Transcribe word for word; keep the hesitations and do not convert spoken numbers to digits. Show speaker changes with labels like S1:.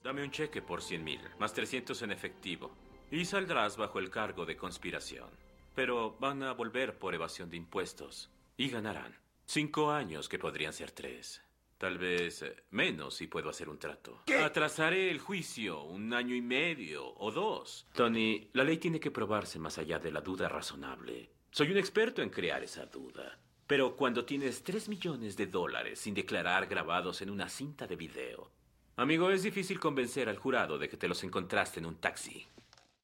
S1: Dame un cheque por cien mil, más trescientos en efectivo. Y saldrás bajo el cargo de conspiración. Pero van a volver por evasión de impuestos. Y ganarán. Cinco años que podrían ser tres. Tal vez eh, menos si puedo hacer un trato. ¿Qué? Atrasaré el juicio un año y medio o dos. Tony, la ley tiene que probarse más allá de la duda razonable. Soy un experto en crear esa duda. Pero cuando tienes tres millones de dólares sin declarar grabados en una cinta de video... Amigo, es difícil convencer al jurado de que te los encontraste en un taxi.